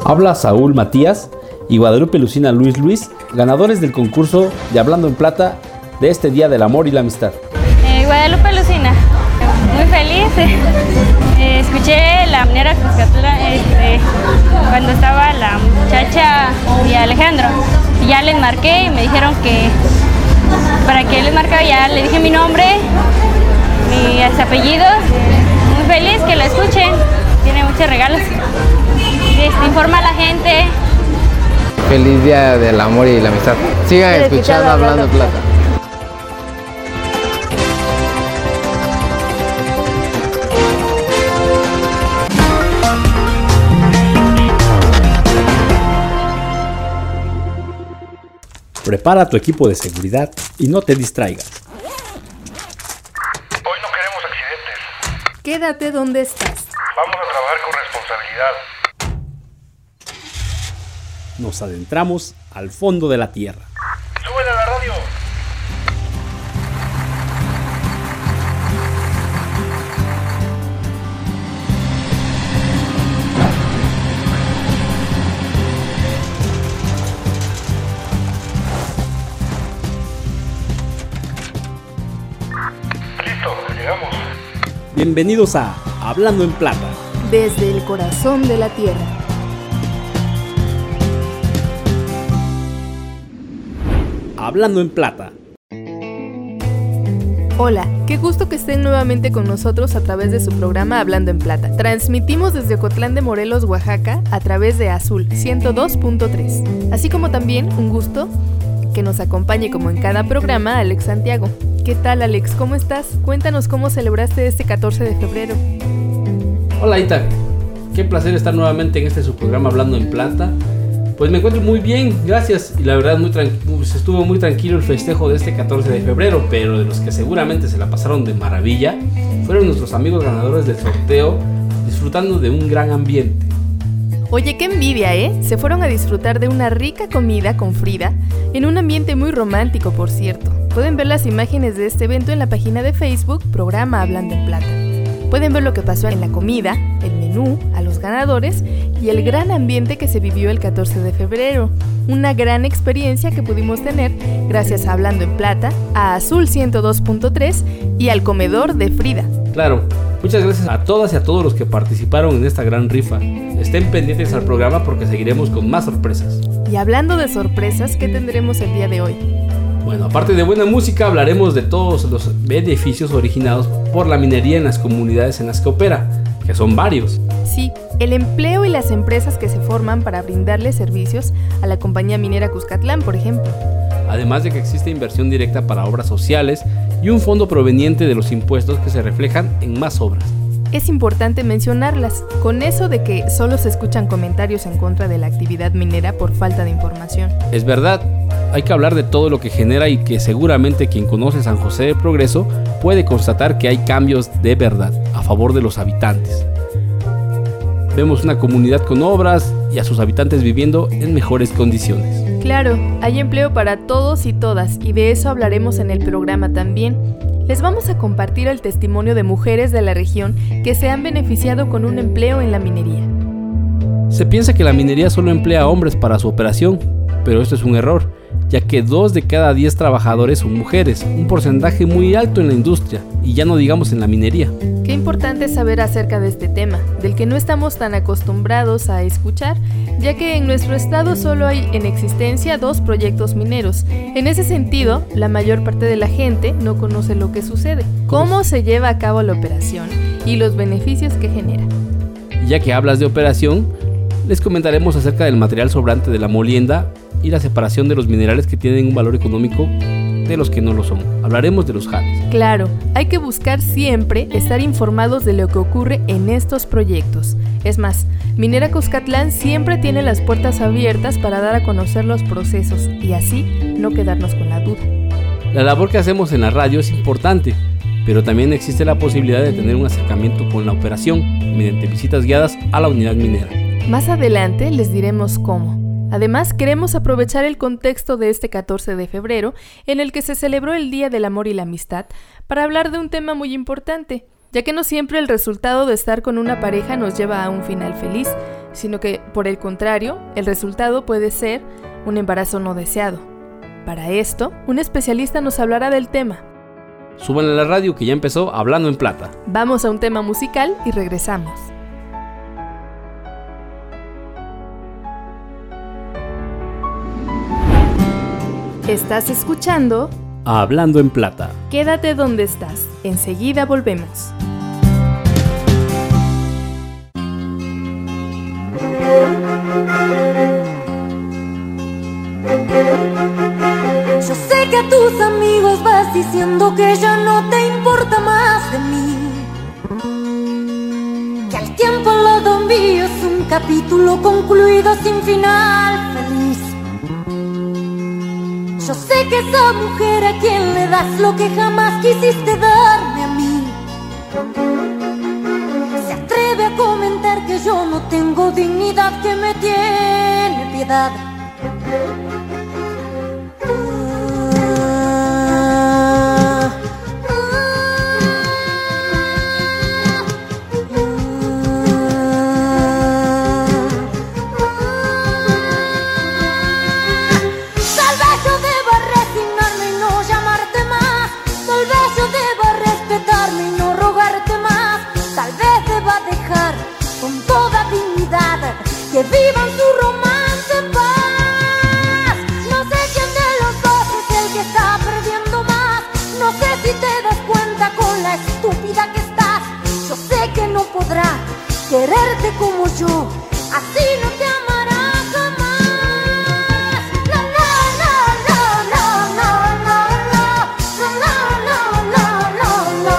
Habla Saúl Matías y Guadalupe Lucina Luis, ganadores del concurso de Hablando en Plata de este Día del Amor y la Amistad. Guadalupe Lucina, muy feliz. Escuché la Minera Cuscatlán cuando estaba la muchacha y Alejandro. Y ya les marqué y me dijeron que para que les marcara, ya le dije mi nombre, mis apellidos. Muy feliz que lo escuchen, tiene muchos regalos. Informa a la gente. Feliz Día del Amor y la Amistad. Sigan escuchando Hablando en Plata. Prepara tu equipo de seguridad y no te distraigas. Hoy no queremos accidentes. Quédate donde estás. Vamos a trabajar con responsabilidad. Nos adentramos al fondo de la tierra. ¡Súbele a la radio! Listo, llegamos. Bienvenidos a Hablando en Plata. Desde el corazón de la tierra. Hablando en Plata. Hola, qué gusto que estén nuevamente con nosotros a través de su programa Hablando en Plata. Transmitimos desde Ocotlán de Morelos, Oaxaca, a través de Azul 102.3. Así como también un gusto que nos acompañe como en cada programa Alex Santiago. ¿Qué tal, Alex? ¿Cómo estás? Cuéntanos cómo celebraste este 14 de febrero. Hola, Ita. Qué placer estar nuevamente en este su programa Hablando en Plata. Pues me encuentro muy bien, gracias. Y la verdad estuvo muy tranquilo el festejo de este 14 de febrero, pero de los que seguramente se la pasaron de maravilla fueron nuestros amigos ganadores del sorteo, disfrutando de un gran ambiente. Oye, qué envidia, ¿eh? Se fueron a disfrutar de una rica comida con Frida, en un ambiente muy romántico, por cierto. Pueden ver las imágenes de este evento en la página de Facebook, Programa Hablando en Plata. Pueden ver lo que pasó en la comida, el menú, a los ganadores y el gran ambiente que se vivió el 14 de febrero. Una gran experiencia que pudimos tener gracias a Hablando en Plata, a Azul 102.3 y al comedor de Frida. Claro, muchas gracias a todas y a todos los que participaron en esta gran rifa. Estén pendientes al programa porque seguiremos con más sorpresas. Y hablando de sorpresas, ¿qué tendremos el día de hoy? Bueno, aparte de buena música, hablaremos de todos los beneficios originados por la minería en las comunidades en las que opera, que son varios. Sí, el empleo y las empresas que se forman para brindarle servicios a la compañía minera Cuscatlán, por ejemplo. Además de que existe inversión directa para obras sociales y un fondo proveniente de los impuestos que se reflejan en más obras. Es importante mencionarlas, con eso de que solo se escuchan comentarios en contra de la actividad minera por falta de información. Es verdad, hay que hablar de todo lo que genera y que seguramente quien conoce San José del Progreso puede constatar que hay cambios de verdad a favor de los habitantes. Vemos una comunidad con obras y a sus habitantes viviendo en mejores condiciones. Claro, hay empleo para todos y todas y de eso hablaremos en el programa también. Les vamos a compartir el testimonio de mujeres de la región que se han beneficiado con un empleo en la minería. Se piensa que la minería solo emplea a hombres para su operación, pero esto es un error, ya que 2 de cada 10 trabajadores son mujeres, un porcentaje muy alto en la industria, y ya no digamos en la minería. Qué importante saber acerca de este tema, del que no estamos tan acostumbrados a escuchar, ya que en nuestro estado solo hay en existencia 2 proyectos mineros. En ese sentido, la mayor parte de la gente no conoce lo que sucede, cómo se lleva a cabo la operación y los beneficios que genera. Y ya que hablas de operación, les comentaremos acerca del material sobrante de la molienda y la separación de los minerales que tienen un valor económico de los que no lo son. Hablaremos de los jales. Claro, hay que buscar siempre estar informados de lo que ocurre en estos proyectos. Es más, Minera Cuscatlán siempre tiene las puertas abiertas para dar a conocer los procesos y así no quedarnos con la duda. La labor que hacemos en la radio es importante, pero también existe la posibilidad de tener un acercamiento con la operación mediante visitas guiadas a la unidad minera. Más adelante les diremos cómo. Además, queremos aprovechar el contexto de este 14 de febrero, en el que se celebró el Día del Amor y la Amistad, para hablar de un tema muy importante, ya que no siempre el resultado de estar con una pareja nos lleva a un final feliz, sino que, por el contrario, el resultado puede ser un embarazo no deseado. Para esto, un especialista nos hablará del tema. Súbanle a la radio que ya empezó Hablando en Plata. Vamos a un tema musical y regresamos. Estás escuchando Hablando en Plata. Quédate donde estás. Enseguida volvemos. Yo sé que a tus amigos vas diciendo que ya no te importa más de mí, que al tiempo al lado mío es un capítulo concluido sin final feliz. Yo sé que esa mujer a quien le das lo que jamás quisiste darme a mí se atreve a comentar que yo no tengo dignidad, que me tiene piedad. Que vivan su romance en paz. No sé quién de los dos es el que está perdiendo más. No sé si te das cuenta con la estúpida que estás. Yo sé que no podrá quererte como yo, así no te amará jamás. No, no, no, no, no, no, no, no, no, no, no, no, no,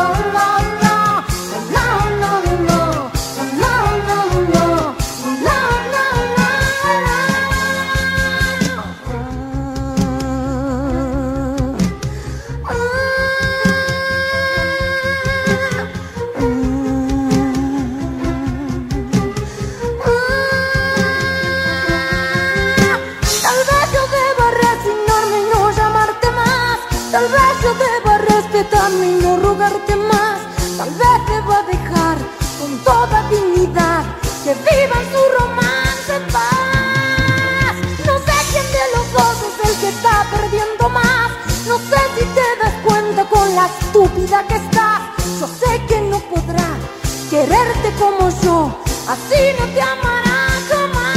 tal vez yo deba respetarme y no rogarte más. Tal vez deba dejar con toda dignidad que vivan su romance en paz. No sé quién de los dos es el que está perdiendo más. No sé si te das cuenta con la estúpida que estás. Yo sé que no podrá quererte como yo, así no te amará jamás.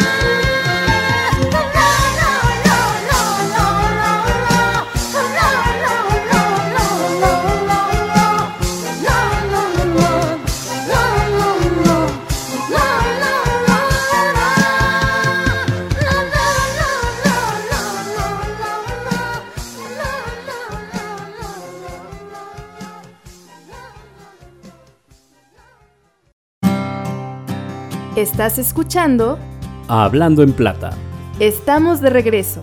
Estás escuchando Hablando en Plata. Estamos de regreso.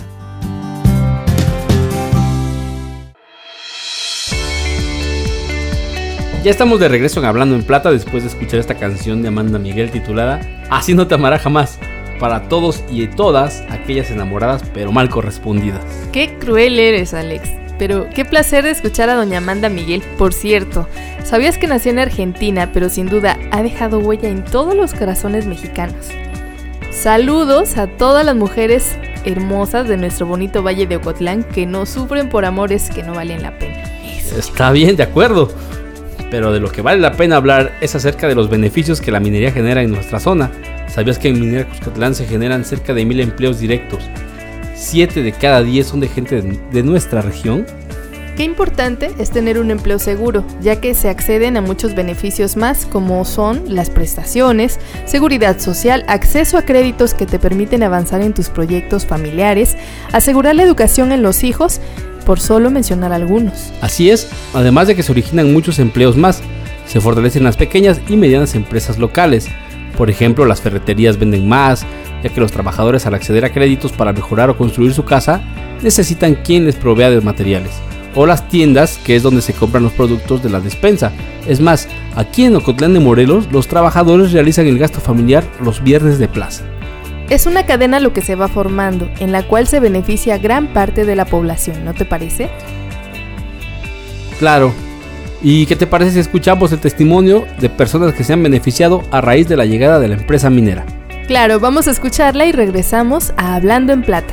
Ya estamos de regreso en Hablando en Plata después de escuchar esta canción de Amanda Miguel titulada Así no te amará jamás, para todos y todas aquellas enamoradas pero mal correspondidas. Qué cruel eres, Alex. Pero qué placer de escuchar a doña Amanda Miguel. Por cierto, ¿sabías que nació en Argentina, pero sin duda ha dejado huella en todos los corazones mexicanos? Saludos a todas las mujeres hermosas de nuestro bonito Valle de Ocotlán que no sufren por amores que no valen la pena. Eso. Está bien, de acuerdo. Pero de lo que vale la pena hablar es acerca de los beneficios que la minería genera en nuestra zona. ¿Sabías que en Minera Cuscatlán se generan cerca de 1000 empleos directos? 7 de cada 10 son de gente de nuestra región. Qué importante es tener un empleo seguro, ya que se acceden a muchos beneficios más, como son las prestaciones, seguridad social, acceso a créditos que te permiten avanzar en tus proyectos familiares, asegurar la educación en los hijos, por solo mencionar algunos. Así es, además de que se originan muchos empleos más, se fortalecen las pequeñas y medianas empresas locales. Por ejemplo, las ferreterías venden más, ya que los trabajadores al acceder a créditos para mejorar o construir su casa, necesitan quien les provea de materiales. O las tiendas, que es donde se compran los productos de la despensa. Es más, aquí en Ocotlán de Morelos, los trabajadores realizan el gasto familiar los viernes de plaza. Es una cadena lo que se va formando, en la cual se beneficia gran parte de la población, ¿no te parece? Claro. ¿Y qué te parece si escuchamos el testimonio de personas que se han beneficiado a raíz de la llegada de la empresa minera? Claro, vamos a escucharla y regresamos a Hablando en Plata.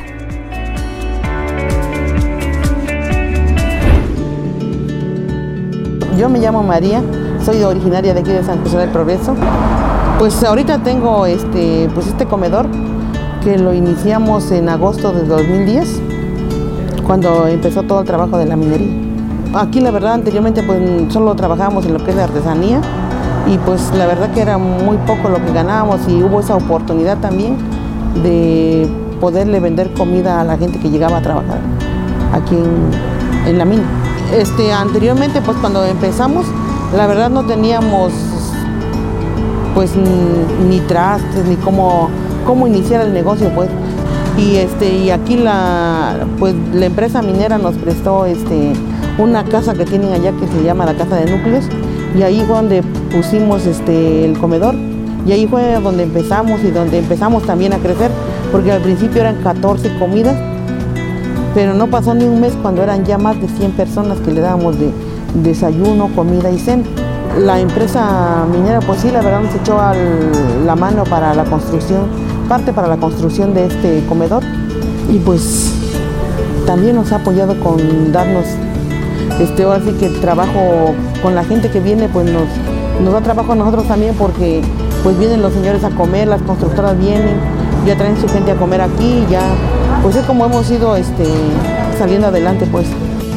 Yo me llamo María, soy originaria de aquí de San José del Progreso. Pues ahorita tengo este comedor que lo iniciamos en agosto de 2010, cuando empezó todo el trabajo de la minería. Aquí la verdad anteriormente pues solo trabajábamos en lo que es la artesanía y pues la verdad que era muy poco lo que ganábamos y hubo esa oportunidad también de poderle vender comida a la gente que llegaba a trabajar aquí en la mina. Anteriormente pues cuando empezamos la verdad no teníamos pues ni trastes ni cómo iniciar el negocio pues y aquí la empresa minera nos prestó una casa que tienen allá que se llama la Casa de Núcleos y ahí fue donde pusimos el comedor y ahí fue donde empezamos y donde empezamos también a crecer porque al principio eran 14 comidas pero no pasó ni un mes cuando eran ya más de 100 personas que le dábamos de desayuno, comida y cena. La empresa minera pues sí la verdad nos echó la mano para la construcción, parte para la construcción de este comedor y pues también nos ha apoyado con darnos ahora sí que el trabajo con la gente que viene pues nos da trabajo a nosotros también porque pues vienen los señores a comer, las constructoras vienen, ya traen su gente a comer aquí y ya pues es como hemos ido saliendo adelante pues.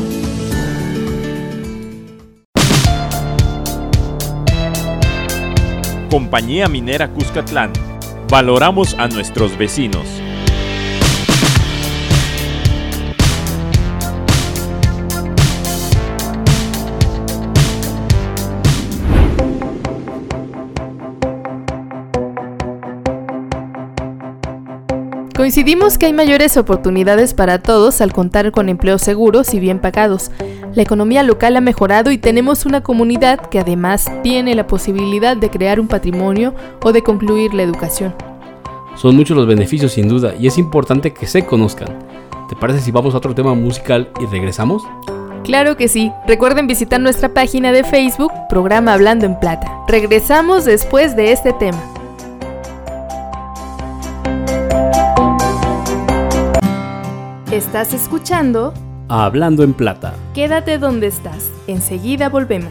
Compañía Minera Cuscatlán. Valoramos a nuestros vecinos. Coincidimos que hay mayores oportunidades para todos al contar con empleos seguros y bien pagados. La economía local ha mejorado y tenemos una comunidad que además tiene la posibilidad de crear un patrimonio o de concluir la educación. Son muchos los beneficios sin duda y es importante que se conozcan. ¿Te parece si vamos a otro tema musical y regresamos? Claro que sí. Recuerden visitar nuestra página de Facebook, Programa Hablando en Plata. Regresamos después de este tema. Estás escuchando Hablando en Plata. Quédate donde estás. Enseguida volvemos.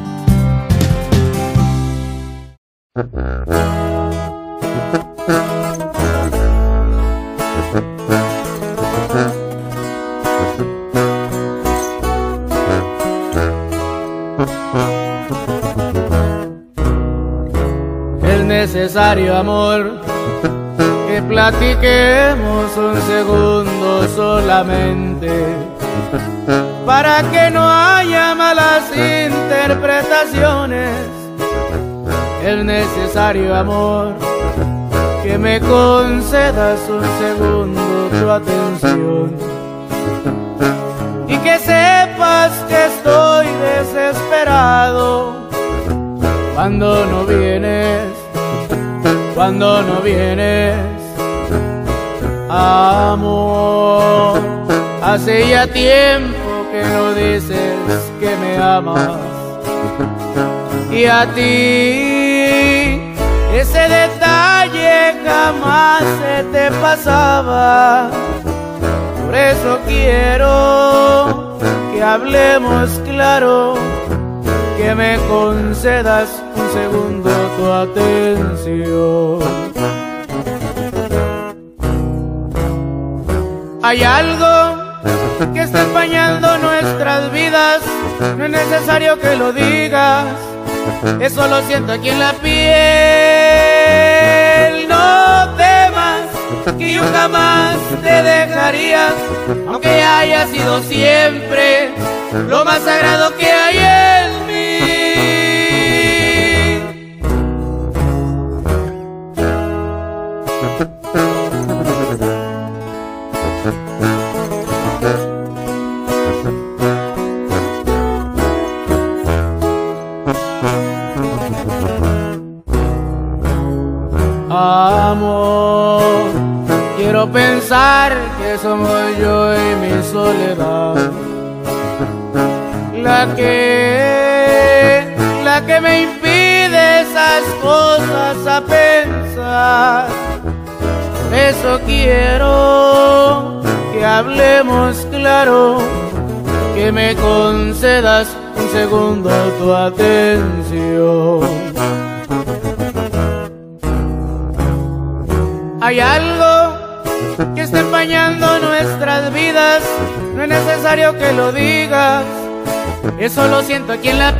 Es necesario, amor, que platiquemos un segundo solamente, para que no haya malas interpretaciones. Es necesario, amor, que me concedas un segundo tu atención y que sepas que estoy desesperado cuando no vienes, amor. Hace ya tiempo que no dices que me amas y a ti ese detalle jamás se te pasaba. Por eso quiero que hablemos claro, que me concedas un segundo tu atención. Hay algo que está empañando nuestras vidas, no es necesario que lo digas, eso lo siento aquí en la piel. No temas que yo jamás te dejaría, aunque haya sido siempre lo más sagrado que hay en mí. Amor, quiero pensar que somos yo y mi soledad la que me impide esas cosas a pensar. eso quiero que hablemos claro, que me concedas un segundo tu atención. Hay algo que está empañando nuestras vidas, no es necesario que lo digas, eso lo siento aquí en la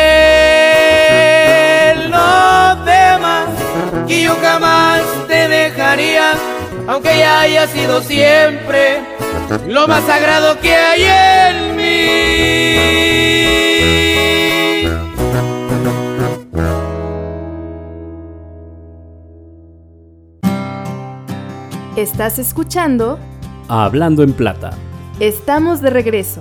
piel. No temas que yo jamás te dejaría, aunque ya haya sido siempre lo más sagrado que hay en mí. Estás escuchando Hablando en Plata. Estamos de regreso.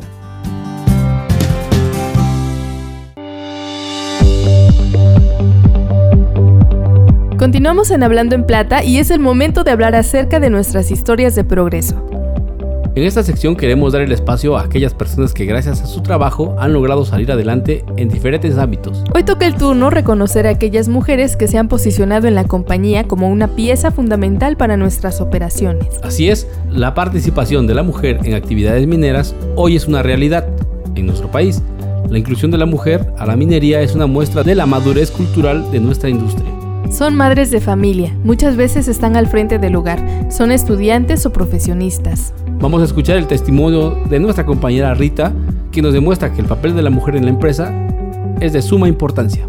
Continuamos en Hablando en Plata y es el momento de hablar acerca de nuestras historias de progreso. En esta sección queremos dar el espacio a aquellas personas que gracias a su trabajo han logrado salir adelante en diferentes ámbitos. Hoy toca el turno reconocer a aquellas mujeres que se han posicionado en la compañía como una pieza fundamental para nuestras operaciones. Así es, la participación de la mujer en actividades mineras hoy es una realidad en nuestro país. La inclusión de la mujer a la minería es una muestra de la madurez cultural de nuestra industria. Son madres de familia, muchas veces están al frente del hogar, son estudiantes o profesionistas. Vamos a escuchar el testimonio de nuestra compañera Rita, que nos demuestra que el papel de la mujer en la empresa es de suma importancia.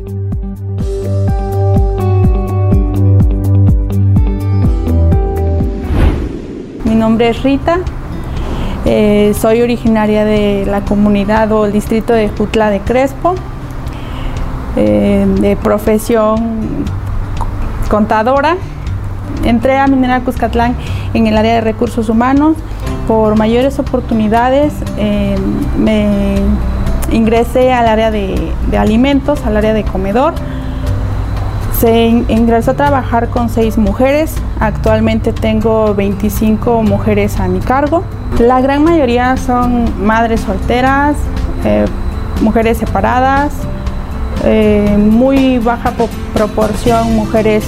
Mi nombre es Rita, soy originaria de la comunidad o el distrito de Jutla de Crespo, de profesión contadora. Entré a Minera Cuscatlán en el área de recursos humanos. Por mayores oportunidades me ingresé al área de alimentos, al área de comedor. Se ingresó a trabajar con 6 mujeres. Actualmente tengo 25 mujeres a mi cargo. La gran mayoría son madres solteras, mujeres separadas, muy baja proporción mujeres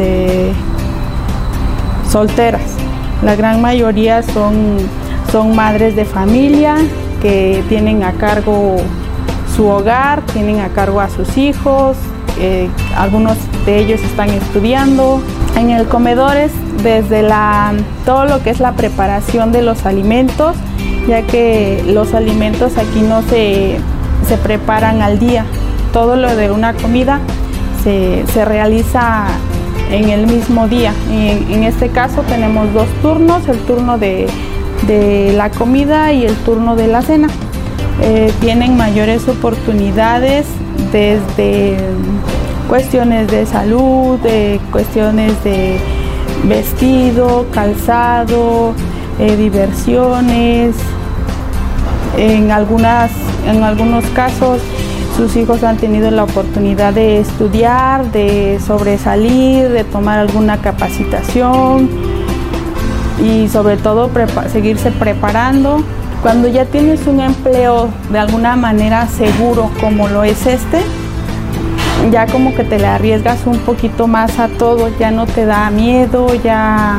solteras. La gran mayoría son madres de familia que tienen a cargo su hogar, tienen a cargo a sus hijos, algunos de ellos están estudiando. En el comedor es desde todo lo que es la preparación de los alimentos, ya que los alimentos aquí no se preparan al día. Todo lo de una comida se realiza en el mismo día. En este caso tenemos 2 turnos, el turno de la comida y el turno de la cena. Tienen mayores oportunidades desde cuestiones de salud, de cuestiones de vestido, calzado, diversiones. En algunos casos sus hijos han tenido la oportunidad de estudiar, de sobresalir, de tomar alguna capacitación y sobre todo seguirse preparando. Cuando ya tienes un empleo de alguna manera seguro como lo es ya como que te le arriesgas un poquito más a todo, ya no te da miedo, ya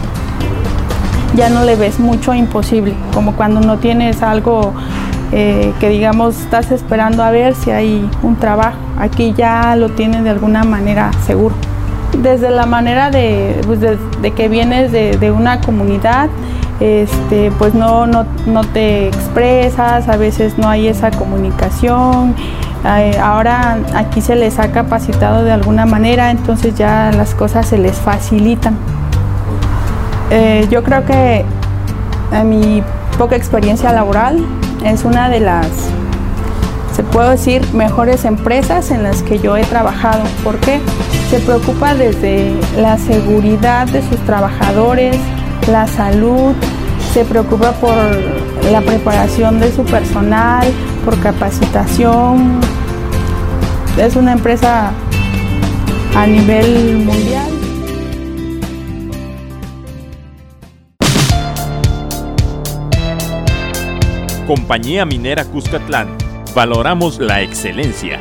no le ves mucho imposible, como cuando no tienes algo que digamos estás esperando a ver si hay un trabajo. Aquí ya lo tienes de alguna manera seguro. Desde la manera de que vienes de una comunidad, pues no te expresas, a veces no hay esa comunicación. Ahora aquí se les ha capacitado de alguna manera, entonces ya las cosas se les facilitan. Yo creo que mi poca experiencia laboral es una de las, se puede decir, mejores empresas en las que yo he trabajado. ¿Por qué? Se preocupa desde la seguridad de sus trabajadores, la salud, se preocupa por la preparación de su personal, por capacitación. Es una empresa a nivel mundial. Compañía Minera Cuscatlán. Valoramos la excelencia.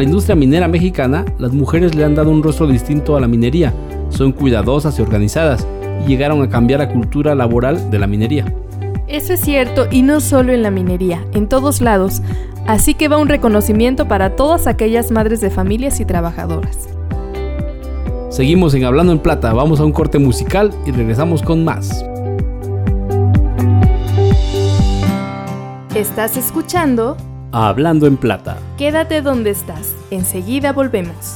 la industria minera mexicana, las mujeres le han dado un rostro distinto a la minería. Son cuidadosas y organizadas y llegaron a cambiar la cultura laboral de la minería. Eso es cierto, y no solo en la minería, en todos lados. Así que va un reconocimiento para todas aquellas madres de familias y trabajadoras. Seguimos en Hablando en Plata, vamos a un corte musical y regresamos con más. ¿Estás escuchando? Hablando en Plata. Quédate donde estás, enseguida volvemos.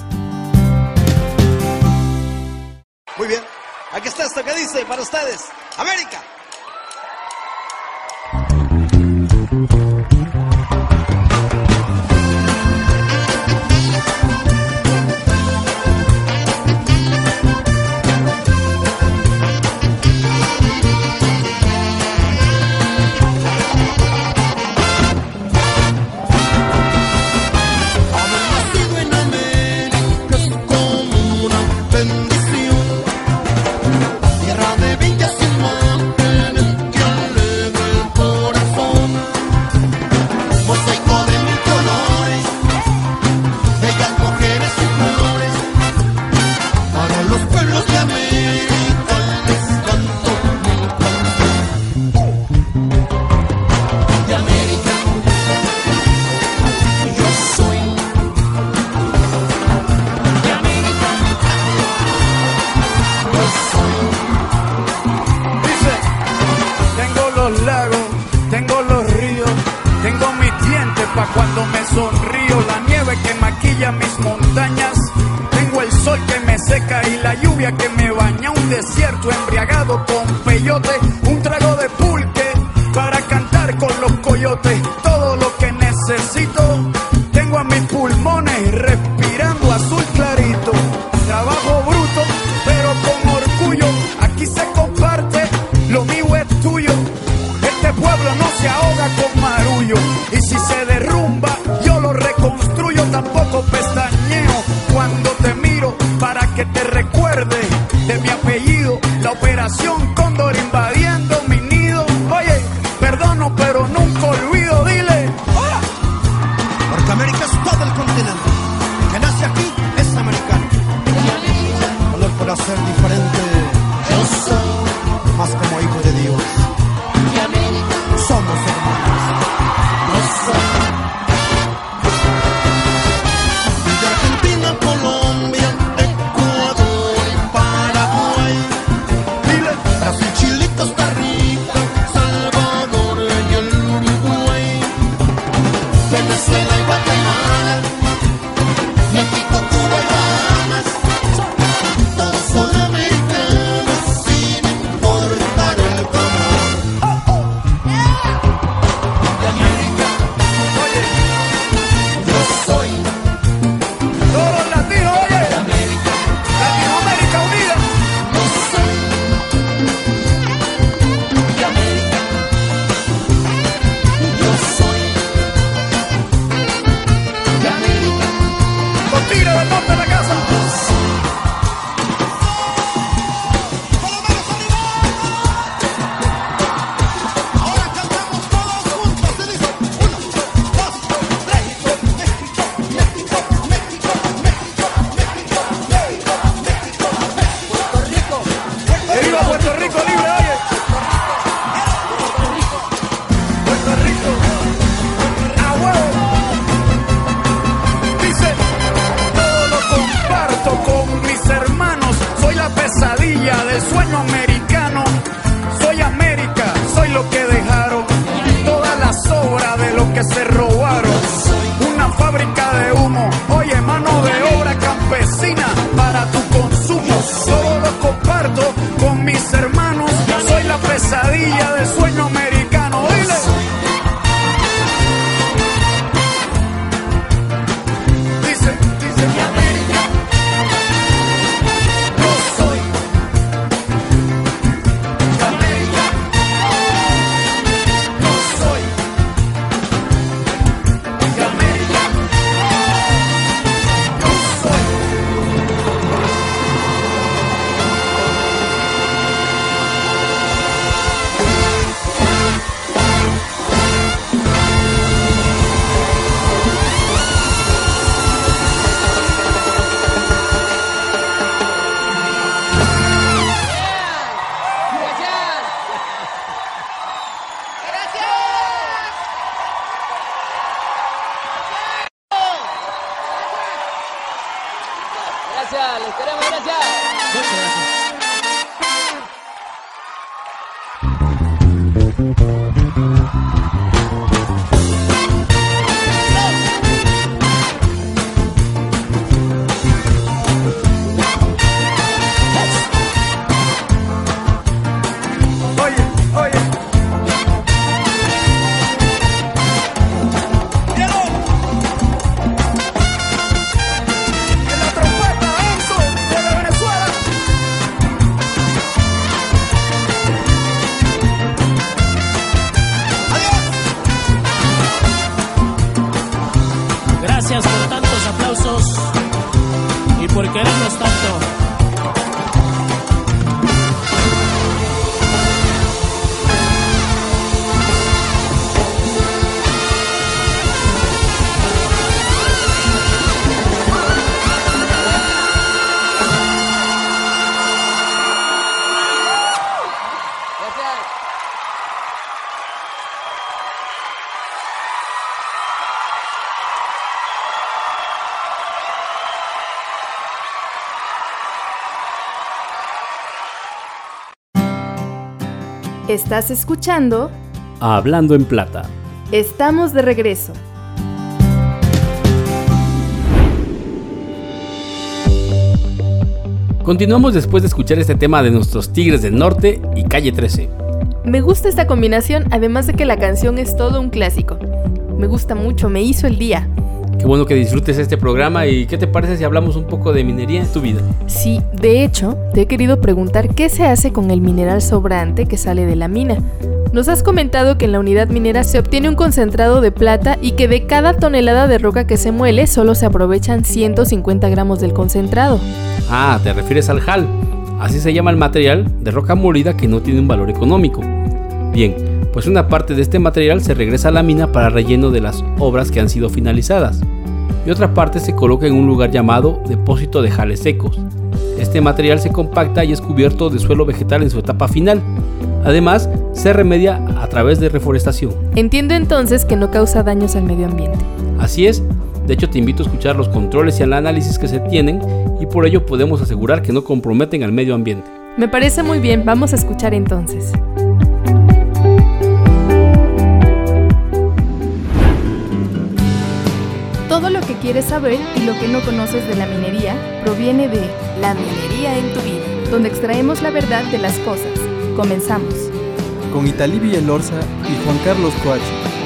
Muy bien, aquí está esto que dice para ustedes, América. Cuando me sonrío, la nieve que maquilla mis montañas. Tengo el sol que me seca y la lluvia que me baña. Un desierto embriagado con peyote, un trago de pulque para cantar con los coyotes. Todo lo que necesito tengo a mis pulmones respirando azul clarito. Trabajo bruto pero con orgullo, aquí se comparte, lo mío es tuyo. Este pueblo no se ahoga con marullo, y si se derrumba yo lo reconstruyo. Tampoco pestañeo cuando te miro para que te recuerde de mi apellido. La operación Cóndor invadiendo mi nido. Oye, perdono pero nunca olvido, dile ¡hola! Porque América es todo el continente. Que nace aquí es americano. No podrá ser diferente. Yo soy más como hijo de Dios. Somos hermanos. De Argentina, Colombia, Ecuador y Paraguay. Brasil, Chile, Costa Rica, Salvador y el Uruguay. Venezuela y Guatemala, México, Cuba y Bahamas. Todos son americanos sin importar el color. Del sueño americano, soy América, soy lo que dejaron, todas las sobras de lo que se robaron. Una fábrica de humo, oye, mano de obra campesina para tu consumo. Todo lo comparto con mis hermanos, soy la pesadilla del sueño americano. Dile. Dice mi América. Yo soy Gracias, les queremos, gracias. Muchas gracias. Gracias por tantos aplausos y por querernos tanto. Estás escuchando Hablando en Plata. Estamos de regreso. Continuamos después de escuchar este tema de nuestros Tigres del Norte y Calle 13. Me gusta esta combinación, además de que la canción es todo un clásico. Me gusta mucho, me hizo el día. Qué bueno que disfrutes este programa. ¿Y qué te parece si hablamos un poco de minería en tu vida? Sí, de hecho, te he querido preguntar qué se hace con el mineral sobrante que sale de la mina. Nos has comentado que en la unidad minera se obtiene un concentrado de plata y que de cada tonelada de roca que se muele solo se aprovechan 150 gramos del concentrado. Ah, te refieres al HAL. Así se llama el material de roca molida que no tiene un valor económico. Bien, pues una parte de este material se regresa a la mina para relleno de las obras que han sido finalizadas, y otra parte se coloca en un lugar llamado depósito de jales secos. Este material se compacta y es cubierto de suelo vegetal en su etapa final. Además, se remedia a través de reforestación. Entiendo entonces que no causa daños al medio ambiente. Así es, de hecho te invito a escuchar los controles y el análisis que se tienen, y por ello podemos asegurar que no comprometen al medio ambiente. Me parece muy bien, vamos a escuchar entonces. Todo lo que quieres saber y lo que no conoces de la minería proviene de La Minería en tu Vida, donde extraemos la verdad de las cosas. Comenzamos. Con Italí Villalorza y Juan Carlos Coachi.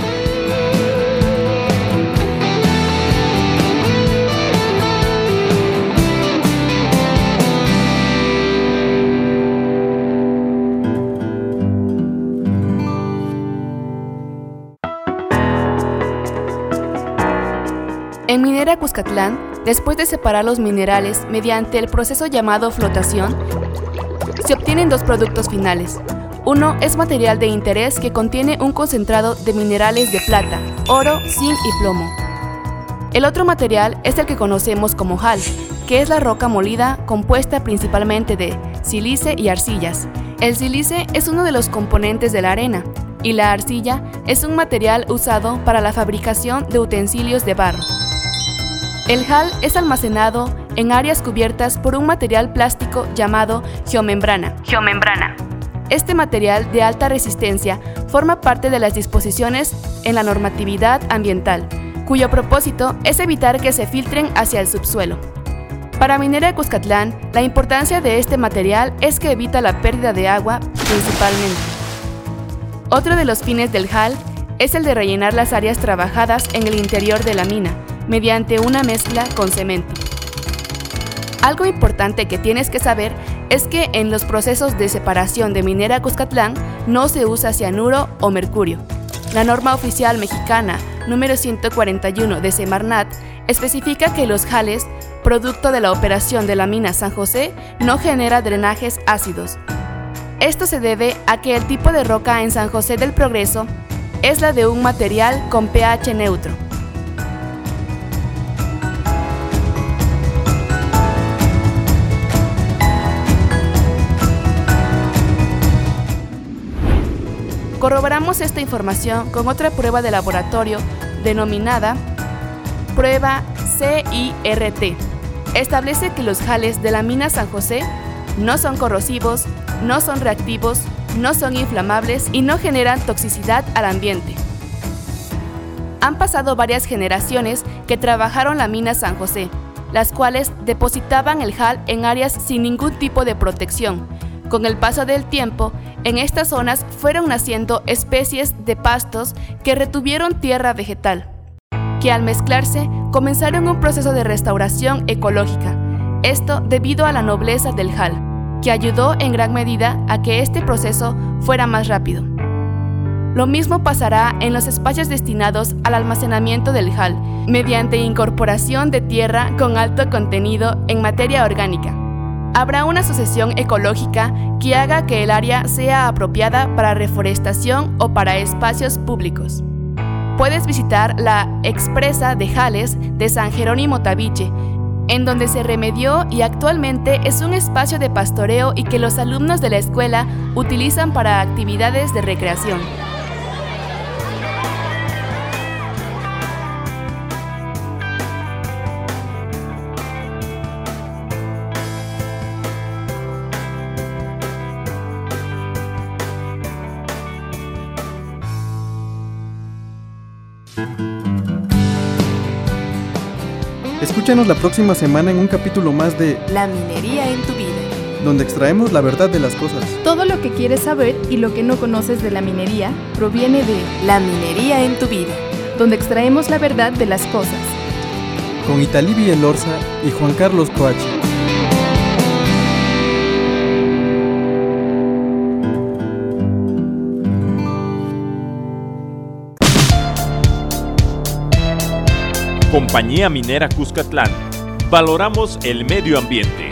En Minera Cuscatlán, después de separar los minerales mediante el proceso llamado flotación, se obtienen dos productos finales. Uno es material de interés que contiene un concentrado de minerales de plata, oro, zinc y plomo. El otro material es el que conocemos como HAL, que es la roca molida compuesta principalmente de sílice y arcillas. El sílice es uno de los componentes de la arena y la arcilla es un material usado para la fabricación de utensilios de barro. El HAL es almacenado en áreas cubiertas por un material plástico llamado geomembrana. Este material de alta resistencia forma parte de las disposiciones en la normatividad ambiental, cuyo propósito es evitar que se filtren hacia el subsuelo. Para Minera Cuscatlán, la importancia de este material es que evita la pérdida de agua principalmente. Otro de los fines del HAL es el de rellenar las áreas trabajadas en el interior de la mina, mediante una mezcla con cemento. Algo importante que tienes que saber es que en los procesos de separación de Minera Cuscatlán no se usa cianuro o mercurio. La norma oficial mexicana número 141 de Semarnat especifica que los jales, producto de la operación de la mina San José, no genera drenajes ácidos. Esto se debe a que el tipo de roca en San José del Progreso es la de un material con pH neutro. Corroboramos esta información con otra prueba de laboratorio denominada prueba CIRT, establece que los jales de la mina San José no son corrosivos, no son reactivos, no son inflamables y no generan toxicidad al ambiente. Han pasado varias generaciones que trabajaron la mina San José, las cuales depositaban el jal en áreas sin ningún tipo de protección. Con el paso del tiempo, en estas zonas fueron naciendo especies de pastos que retuvieron tierra vegetal, que al mezclarse comenzaron un proceso de restauración ecológica. Esto debido a la nobleza del jal, que ayudó en gran medida a que este proceso fuera más rápido. Lo mismo pasará en los espacios destinados al almacenamiento del jal, mediante incorporación de tierra con alto contenido en materia orgánica. Habrá una sucesión ecológica que haga que el área sea apropiada para reforestación o para espacios públicos. Puedes visitar la expresa de jales de San Jerónimo Tabiche, en donde se remedió y actualmente es un espacio de pastoreo y que los alumnos de la escuela utilizan para actividades de recreación. Escúchanos la próxima semana en un capítulo más de La minería en tu vida, donde extraemos la verdad de las cosas. Todo lo que quieres saber y lo que no conoces de la minería proviene de La minería en tu vida, donde extraemos la verdad de las cosas. Con Italibi Elorza y Juan Carlos Coachi. Compañía Minera Cuscatlán. Valoramos el medio ambiente.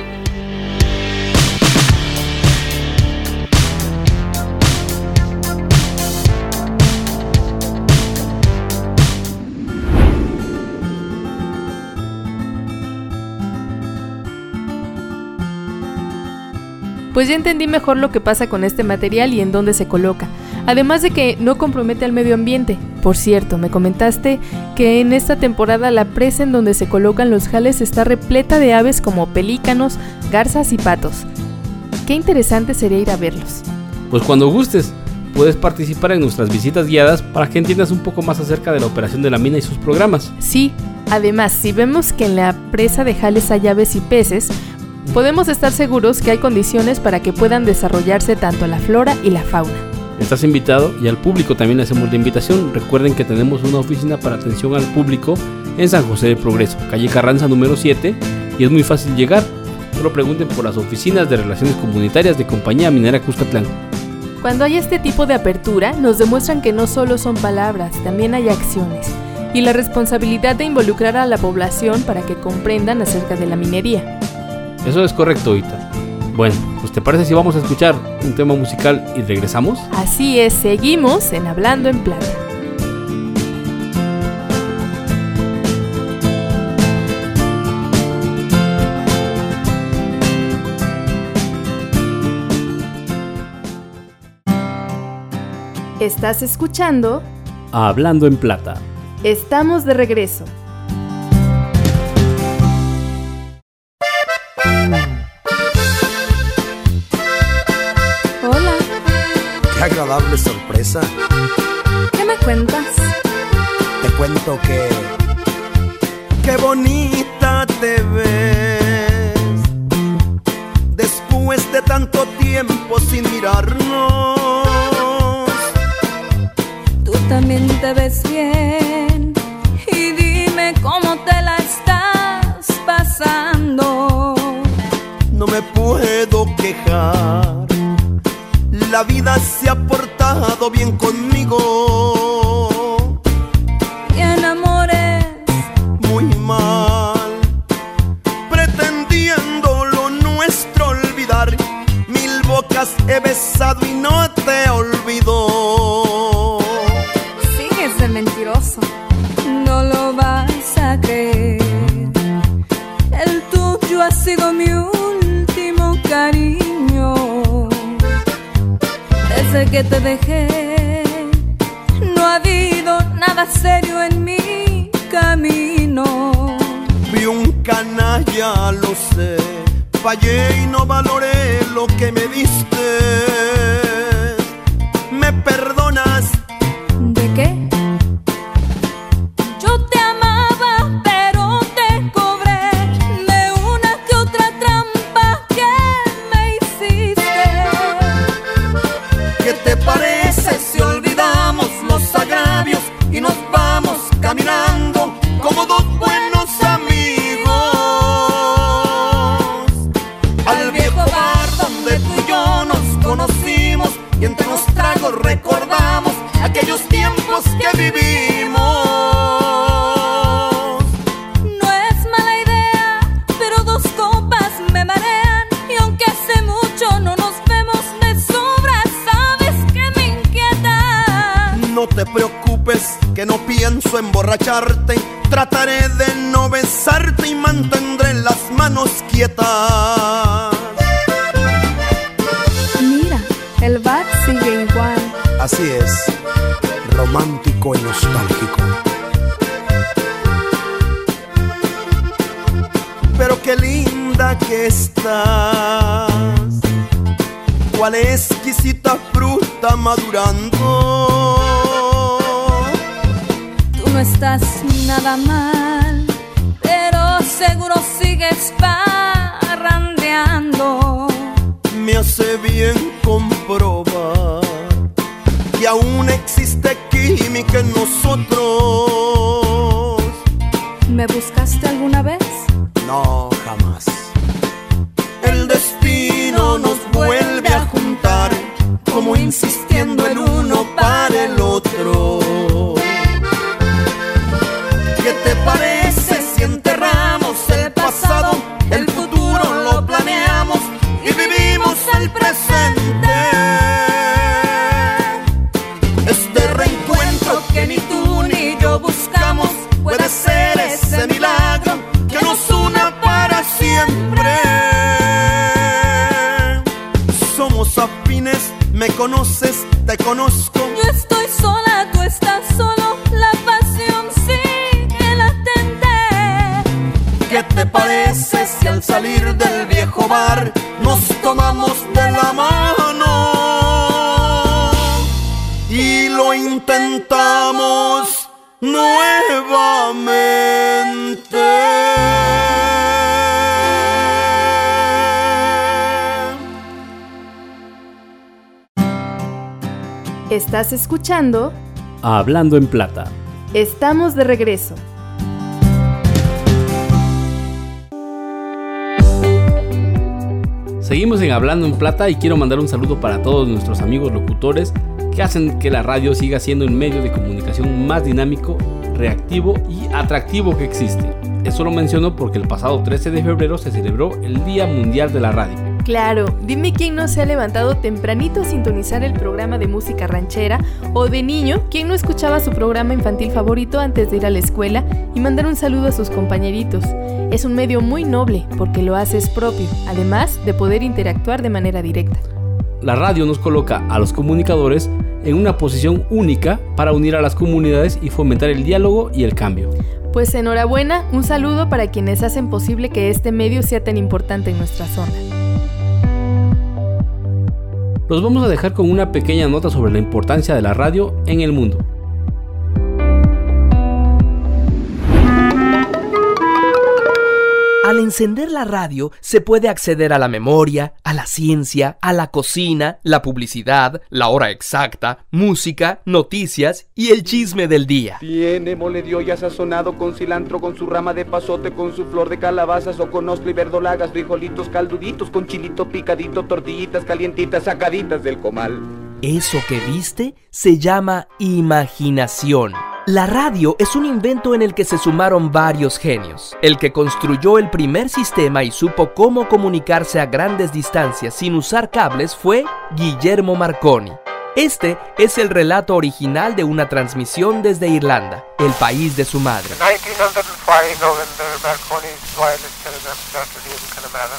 Pues ya entendí mejor lo que pasa con este material y en dónde se coloca. Además de que no compromete al medio ambiente. Por cierto, me comentaste que en esta temporada la presa en donde se colocan los jales está repleta de aves como pelícanos, garzas y patos. Qué interesante sería ir a verlos. Pues cuando gustes, puedes participar en nuestras visitas guiadas para que entiendas un poco más acerca de la operación de la mina y sus programas. Sí, además, si vemos que en la presa de jales hay aves y peces, podemos estar seguros que hay condiciones para que puedan desarrollarse tanto la flora y la fauna. Estás invitado y al público también le hacemos la invitación. Recuerden que tenemos una oficina para atención al público en San José del Progreso, calle Carranza número 7, y es muy fácil llegar. Solo pregunten por las oficinas de Relaciones Comunitarias de Compañía Minera Cuscatlán. Cuando hay este tipo de apertura, nos demuestran que no solo son palabras, también hay acciones y la responsabilidad de involucrar a la población para que comprendan acerca de la minería. Eso es correcto, Ita. Bueno, pues ¿te parece si vamos a escuchar un tema musical y regresamos? Así es, seguimos en Hablando en Plata. ¿Estás escuchando? Hablando en Plata. Estamos de regreso. Hola, Qué agradable sorpresa. ¿qué me cuentas? Te cuento que qué bonita te ves después de tanto tiempo sin mirarnos. Tú también te ves bien y dime cómo te la estás pasando. No me puedo quejar, la vida se ha portado bien conmigo. Y en amores muy mal, pretendiendo lo nuestro olvidar. Mil bocas he besado y no te olvido. sigues de mentiroso, no lo vas a creer. El tuyo ha sido mi último cariño. Desde que te dejé, no ha habido nada serio en mi camino. Fui un canalla, lo sé, fallé y no valoré lo que me diste. ¿Me perdonas? ¿De qué? Yo te amaba, pero te cobré de una que otra trampa que me hiciste. ¿Qué te parece si olvidamos los agravios y nos vamos caminando como dos buenos amigos al viejo bar donde tú y yo nos conocimos y entre los tragos recordamos aquellos tiempos que vivimos? No es mala idea, pero dos copas me marean y aunque hace mucho no nos vemos, me sobra, sabes que me inquieta. No te preocupes, que no pienso emborracharte. Trataré de no besarte y mantendré las manos quietas. Mira, el bar sigue igual. Así es, romántico y nostálgico. Pero qué linda que estás, cuál exquisita fruta madurando. Tú no estás nada mal, pero seguro sigues parrandeando. Me hace bien comprobar que aún existe química en nosotros. ¿Me buscaste alguna vez? No, jamás. El destino nos vuelve a juntar, como insistiendo el uno para el otro. ¿Qué te parece si enterramos el pasado, el futuro lo planeamos y vivimos el presente? Este reencuentro que ni tú ni yo buscamos puede ser ese milagro que nos una para siempre. Somos afines, me conoces, te conozco. Yo estoy sola, tú estás solo, la pasión sigue latente. ¿Qué te parece si al salir del viejo bar nos tomamos de la mano y lo intentamos nuevamente? Estás escuchando Hablando en Plata. Estamos de regreso. Seguimos en Hablando en Plata y quiero mandar un saludo para todos nuestros amigos locutores que hacen que la radio siga siendo el medio de comunicación más dinámico, reactivo y atractivo que existe. Eso lo menciono porque el pasado 13 de febrero se celebró el Día Mundial de la Radio. Claro, dime quién no se ha levantado tempranito a sintonizar el programa de música ranchera, o de niño, quién no escuchaba su programa infantil favorito antes de ir a la escuela y mandar un saludo a sus compañeritos. Es un medio muy noble porque lo haces propio, además de poder interactuar de manera directa. La radio nos coloca a los comunicadores en una posición única para unir a las comunidades y fomentar el diálogo y el cambio. Pues enhorabuena, un saludo para quienes hacen posible que este medio sea tan importante en nuestra zona. Los vamos a dejar con una pequeña nota sobre la importancia de la radio en el mundo. Al encender la radio se puede acceder a la memoria, a la ciencia, a la cocina, la publicidad, la hora exacta, música, noticias y el chisme del día. Tiene mole de olla sazonado con cilantro, con su rama de pasote, con su flor de calabazas o con ostro y verdolagas, frijolitos calduditos, con chilito picadito, tortillitas calientitas sacaditas del comal. Eso que viste se llama imaginación. La radio es un invento en el que se sumaron varios genios. El que construyó el primer sistema y supo cómo comunicarse a grandes distancias sin usar cables fue Guillermo Marconi. Este es el relato original de una transmisión desde Irlanda, el país de su madre. 1905, Marconi's wireless telegraph started here in Connemara.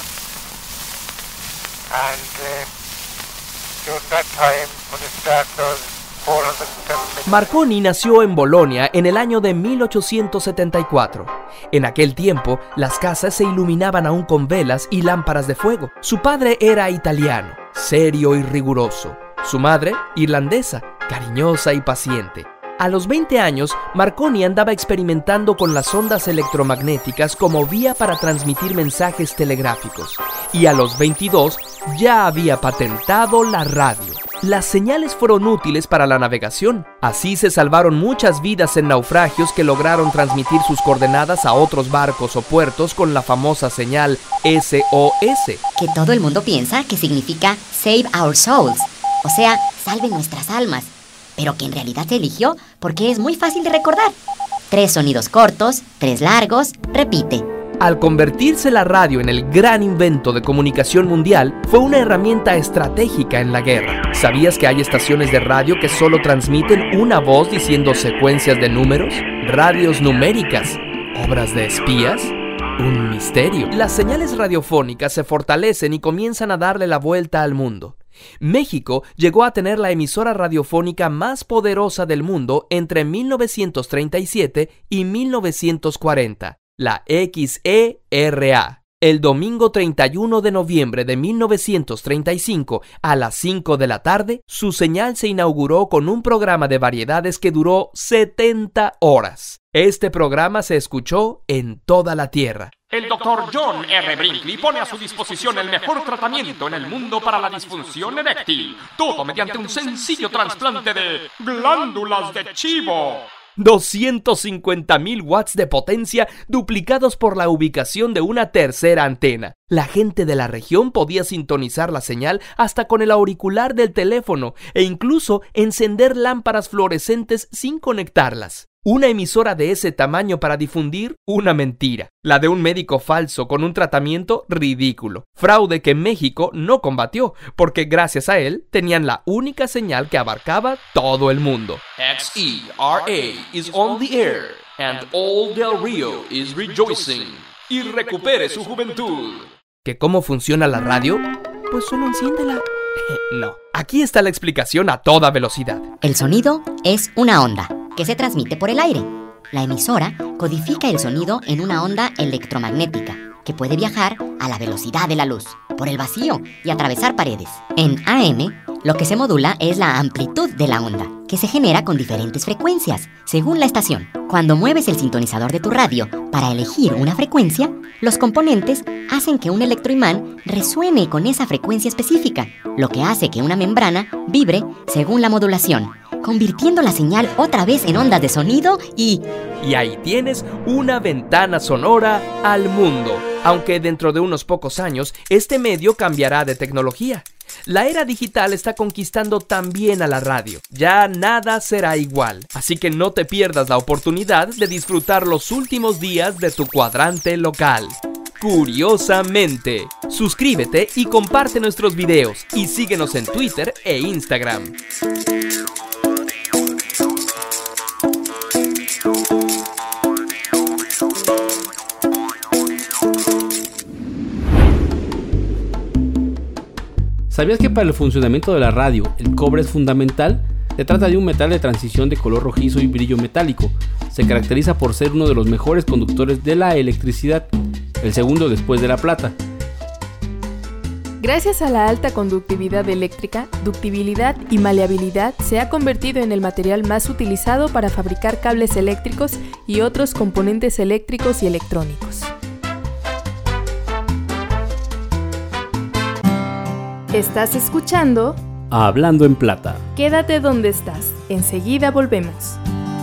And during that time, when it started, Marconi nació en Bolonia en el año de 1874. En aquel tiempo, las casas se iluminaban aún con velas y lámparas de fuego. Su padre era italiano, serio y riguroso. Su madre, irlandesa, cariñosa y paciente. A los 20 años, Marconi andaba experimentando con las ondas electromagnéticas como vía para transmitir mensajes telegráficos. Y a los 22, ya había patentado la radio. Las señales fueron útiles para la navegación. Así se salvaron muchas vidas en naufragios que lograron transmitir sus coordenadas a otros barcos o puertos con la famosa señal SOS. Que todo el mundo piensa que significa Save Our Souls, o sea, salve nuestras almas, pero que en realidad se eligió porque es muy fácil de recordar. 3 sonidos cortos, 3 largos, repite. Al convertirse la radio en el gran invento de comunicación mundial, fue una herramienta estratégica en la guerra. ¿Sabías que hay estaciones de radio que solo transmiten una voz diciendo secuencias de números? Radios numéricas, obras de espías. Un misterio. Las señales radiofónicas se fortalecen y comienzan a darle la vuelta al mundo. México llegó a tener la emisora radiofónica más poderosa del mundo entre 1937 y 1940. La XERA. El domingo 31 de noviembre de 1935, a las 5 de la tarde, su señal se inauguró con un programa de variedades que duró 70 horas. Este programa se escuchó en toda la Tierra. El Dr. John R. Brinkley pone a su disposición el mejor tratamiento en el mundo para la disfunción eréctil. Todo mediante un sencillo trasplante de glándulas de chivo. 250,000 watts de potencia duplicados por la ubicación de una tercera antena. La gente de la región podía sintonizar la señal hasta con el auricular del teléfono e incluso encender lámparas fluorescentes sin conectarlas. Una emisora de ese tamaño para difundir una mentira, la de un médico falso con un tratamiento ridículo. Fraude que México no combatió, porque gracias a él tenían la única señal que abarcaba todo el mundo. XERA is on the air, and all Del Rio is rejoicing. Y recupere su juventud. ¿Que cómo funciona la radio? Pues solo enciéndela. No, aquí está la explicación a toda velocidad. El sonido es una onda que se transmite por el aire. La emisora codifica el sonido en una onda electromagnética que puede viajar a la velocidad de la luz, por el vacío y atravesar paredes. En AM, lo que se modula es la amplitud de la onda, que se genera con diferentes frecuencias, según la estación. Cuando mueves el sintonizador de tu radio para elegir una frecuencia, los componentes hacen que un electroimán resuene con esa frecuencia específica, lo que hace que una membrana vibre según la modulación, convirtiendo la señal otra vez en ondas de sonido y ahí tienes una ventana sonora al mundo. Aunque dentro de unos pocos años, este medio cambiará de tecnología. La era digital está conquistando también a la radio. Ya nada será igual. Así que no te pierdas la oportunidad de disfrutar los últimos días de tu cuadrante local. Curiosamente. Suscríbete y comparte nuestros videos. Y síguenos en Twitter e Instagram. ¿Sabías que para el funcionamiento de la radio el cobre es fundamental? Se trata de un metal de transición de color rojizo y brillo metálico. Se caracteriza por ser uno de los mejores conductores de la electricidad, el segundo después de la plata. Gracias a la alta conductividad eléctrica, ductibilidad y maleabilidad, se ha convertido en el material más utilizado para fabricar cables eléctricos y otros componentes eléctricos y electrónicos. ¿Estás escuchando? Hablando en Plata. Quédate donde estás. Enseguida volvemos.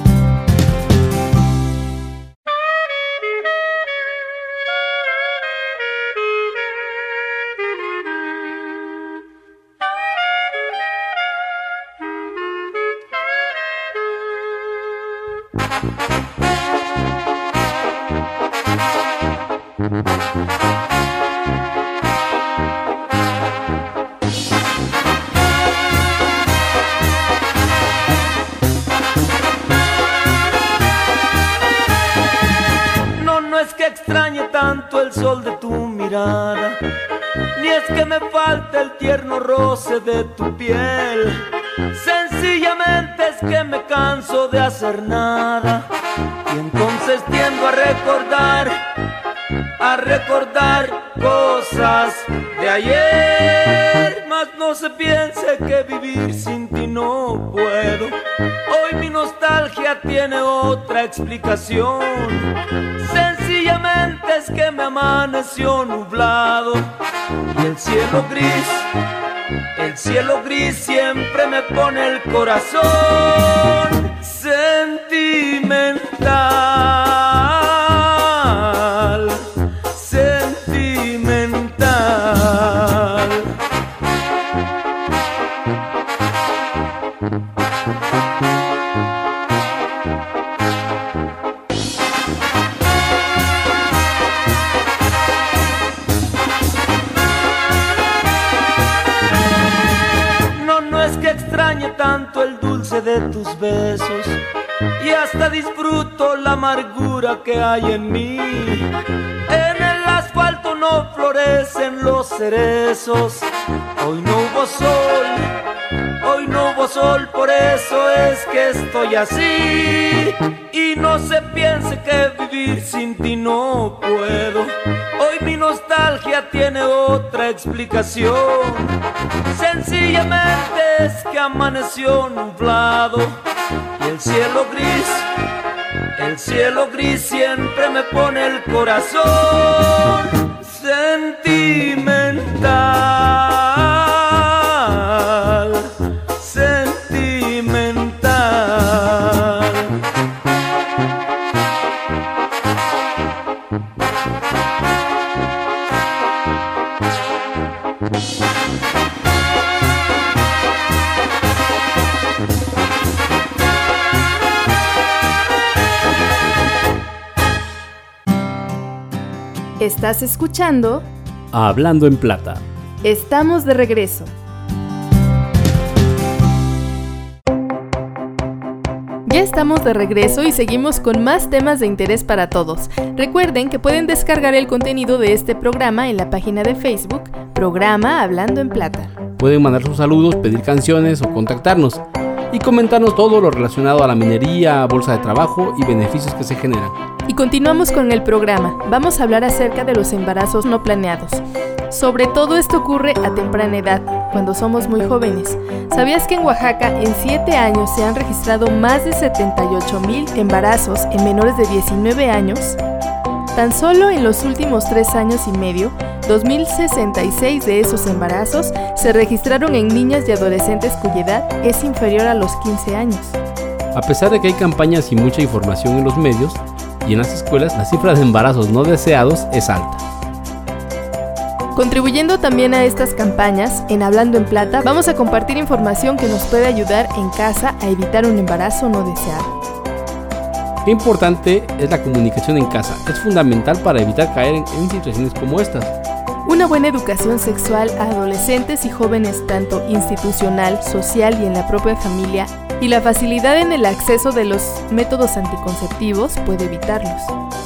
No es que extrañe tanto el sol de tu mirada, ni es que me falte el tierno roce de tu piel. Sencillamente es que me canso de hacer nada y entonces tiendo a recordar cosas de ayer. Mas no se piense que vivir sin ti no puedo. Hoy mi nostalgia tiene otra explicación. Sencillamente es que me amaneció nublado y el cielo gris siempre me pone el corazón sentimental, sentimental. No es que extrañe tanto el dulce de tus besos y hasta disfruto la amargura que hay en mí. En el asfalto no florecen los cerezos. Hoy no hubo sol, por eso es que estoy así. Y no se piense que vivir sin ti no puedo. Hoy mi nostalgia tiene otra explicación. Sencillamente es que amaneció nublado y el cielo gris siempre me pone el corazón sentimental, sentimental. Estás escuchando Hablando en Plata. Estamos de regreso. Ya estamos de regreso y seguimos con más temas de interés para todos. Recuerden que pueden descargar el contenido de este programa en la página de Facebook, Programa Hablando en Plata. Pueden mandar sus saludos, pedir canciones o contactarnos y comentarnos todo lo relacionado a la minería, bolsa de trabajo y beneficios que se generan. Y continuamos con el programa. Vamos a hablar acerca de los embarazos no planeados. Sobre todo esto ocurre a temprana edad, cuando somos muy jóvenes. ¿Sabías que en Oaxaca en 7 años se han registrado más de 78,000 embarazos en menores de 19 años? Tan solo en los últimos 3 años y medio, 2,066 de esos embarazos se registraron en niñas y adolescentes cuya edad es inferior a los 15 años. A pesar de que hay campañas y mucha información en los medios y en las escuelas, la cifra de embarazos no deseados es alta. Contribuyendo también a estas campañas, en Hablando en Plata, vamos a compartir información que nos puede ayudar en casa a evitar un embarazo no deseado. Qué importante es la comunicación en casa. Es fundamental para evitar caer en situaciones como estas. Una buena educación sexual a adolescentes y jóvenes, tanto institucional, social y en la propia familia, y la facilidad en el acceso de los métodos anticonceptivos puede evitarlos.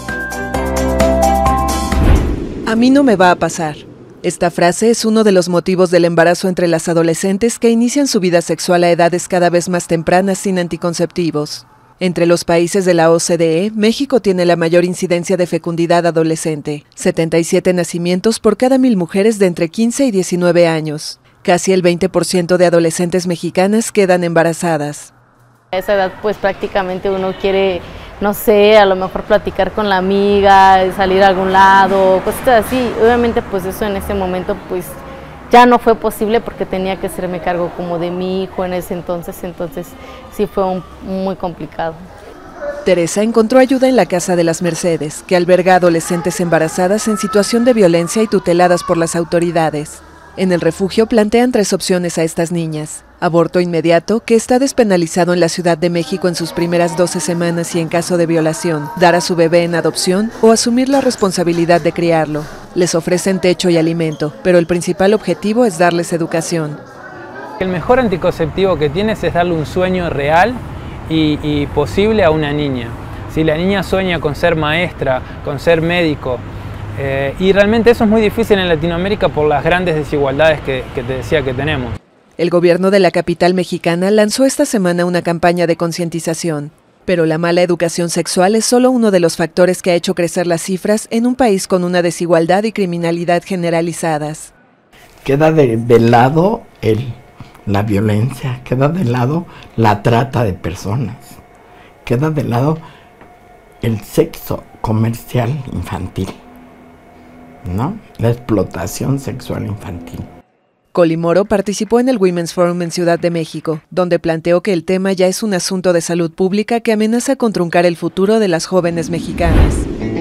A mí no me va a pasar. Esta frase es uno de los motivos del embarazo entre las adolescentes que inician su vida sexual a edades cada vez más tempranas sin anticonceptivos. Entre los países de la OCDE, México tiene la mayor incidencia de fecundidad adolescente, 77 nacimientos por cada 1,000 mujeres de entre 15 y 19 años. Casi el 20% de adolescentes mexicanas quedan embarazadas. A esa edad pues prácticamente uno quiere, no sé, a lo mejor platicar con la amiga, salir a algún lado, cosas así. Obviamente pues eso en ese momento pues ya no fue posible porque tenía que hacerme cargo como de mi hijo en ese entonces sí fue muy complicado. Teresa encontró ayuda en la Casa de las Mercedes, que alberga adolescentes embarazadas en situación de violencia y tuteladas por las autoridades. En el refugio plantean 3 opciones a estas niñas: aborto inmediato, que está despenalizado en la Ciudad de México en sus primeras 12 semanas y en caso de violación, dar a su bebé en adopción o asumir la responsabilidad de criarlo. Les ofrecen techo y alimento, pero el principal objetivo es darles educación. El mejor anticonceptivo que tienes es darle un sueño real y posible a una niña. Si la niña sueña con ser maestra, con ser médico, y realmente eso es muy difícil en Latinoamérica por las grandes desigualdades que te decía que tenemos. El gobierno de la capital mexicana lanzó esta semana una campaña de concientización. Pero la mala educación sexual es solo uno de los factores que ha hecho crecer las cifras en un país con una desigualdad y criminalidad generalizadas. Queda de lado la violencia, queda de lado la trata de personas, queda de lado el sexo comercial infantil, ¿no? La explotación sexual infantil. Colimoro participó en el Women's Forum en Ciudad de México, donde planteó que el tema ya es un asunto de salud pública que amenaza con truncar el futuro de las jóvenes mexicanas.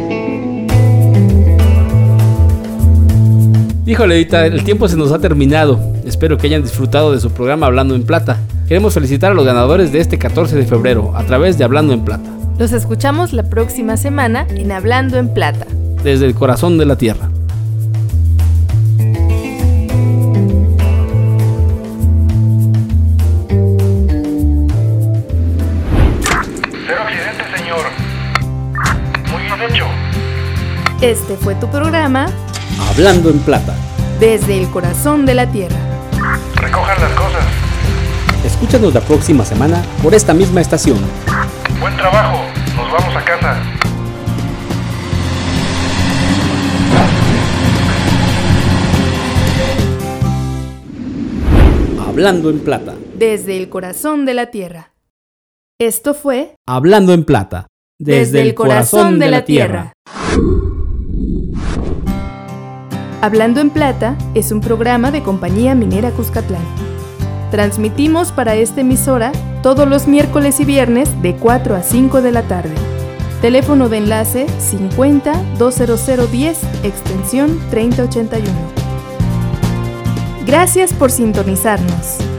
Híjole, Edita, el tiempo se nos ha terminado. Espero que hayan disfrutado de su programa Hablando en Plata. Queremos felicitar a los ganadores de este 14 de febrero a través de Hablando en Plata. Los escuchamos la próxima semana en Hablando en Plata. Desde el corazón de la tierra. Este fue tu programa Hablando en Plata. Desde el corazón de la tierra. Recojan las cosas. Escúchanos la próxima semana por esta misma estación. Buen trabajo. Nos vamos a casa. Hablando en Plata. Desde el corazón de la tierra. Esto fue Hablando en Plata. Desde el corazón de la tierra. Hablando en Plata es un programa de Compañía Minera Cuscatlán. Transmitimos para esta emisora todos los miércoles y viernes de 4 a 5 de la tarde. Teléfono de enlace 50-20010, extensión 3081. Gracias por sintonizarnos.